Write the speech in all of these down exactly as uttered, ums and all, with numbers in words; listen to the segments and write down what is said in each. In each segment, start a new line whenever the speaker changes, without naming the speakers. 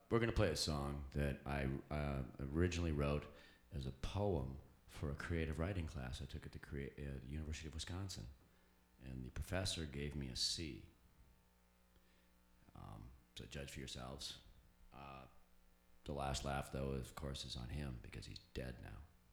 we're going to play a song that I uh, originally wrote as a poem for a creative writing class I took at the crea- uh, University of Wisconsin. And the professor gave me a C. Um, so judge for yourselves. Uh, the last laugh, though, of course, is on him because he's dead now.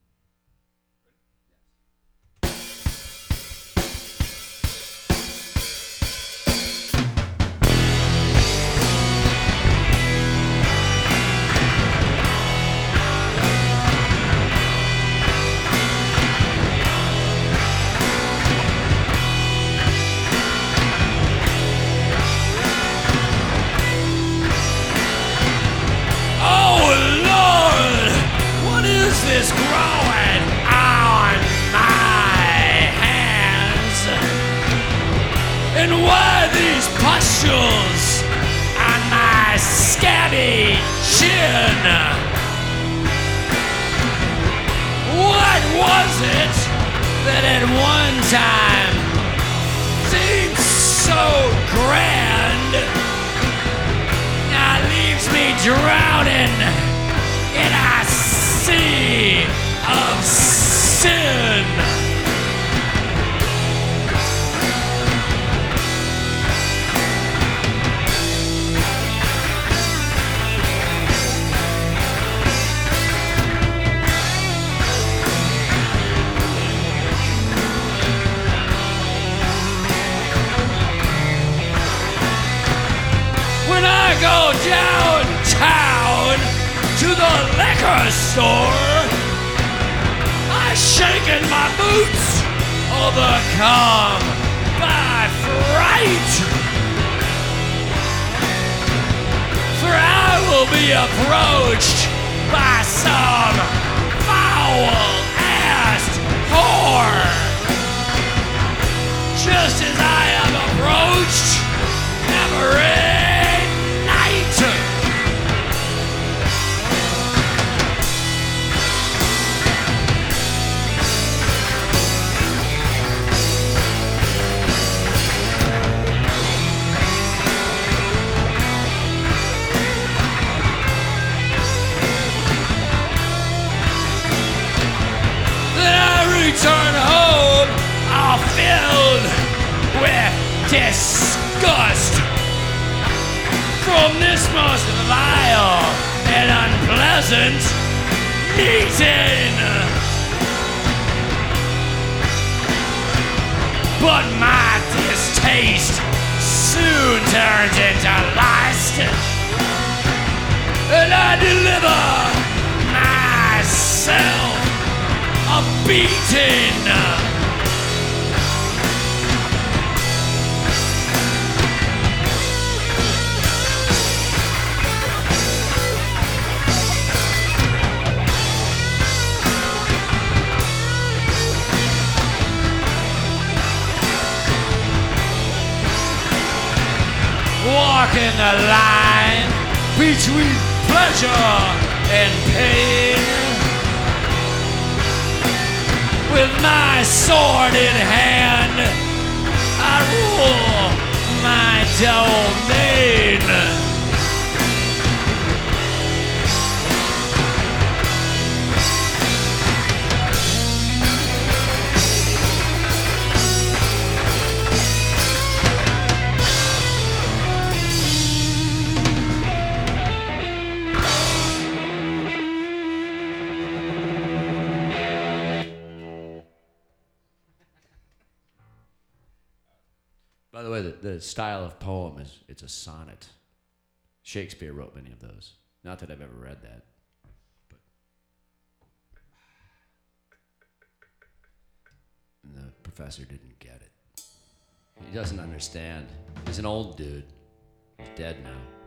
Is growing on my hands, and why these pustules on my scabby chin? What was it that at one time seemed so grand now leaves me drowning in a sea of sin? When I go downtown to the liquor store, I shaking my boots, overcome by fright. For I will be approached by some foul-assed whore, just as I am approached every night. Return home, all filled with disgust from this most vile and unpleasant meeting. But my distaste soon turns into lust, and I deliver myself a beating. Walking the line between pleasure and pain, with my sword in hand, I rule my domain.
By the way, the, the style of poem is, it's a sonnet. Shakespeare wrote many of those. Not that I've ever read that. But and the professor didn't get it. He doesn't understand. He's an old dude. He's dead now.